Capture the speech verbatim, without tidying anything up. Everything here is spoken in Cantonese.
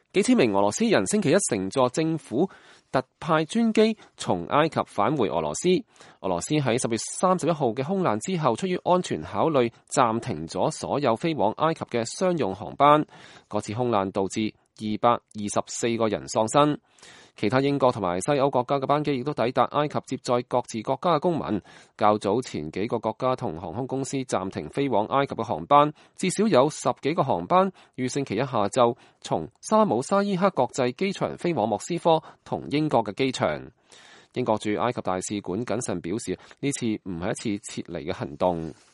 幾千名俄羅斯人星期一乘坐政府特派專機從埃及返回俄羅斯。俄羅斯喺十月三十一號嘅空難之後，出於安全考慮，暫停咗所有飛往埃及嘅商用航班。嗰次空難導致二百二十四個人喪生。其他英國同埋西歐國家嘅班機亦都抵達埃及，接載各自國家嘅公民。較早前幾個國家同航空公司暫停飛往埃及嘅航班，至少有十幾個航班於星期一下晝從沙姆沙伊克國際機場飛往莫斯科同英國嘅機場。英國駐埃及大使館謹慎表示，呢次唔係一次撤離嘅行動。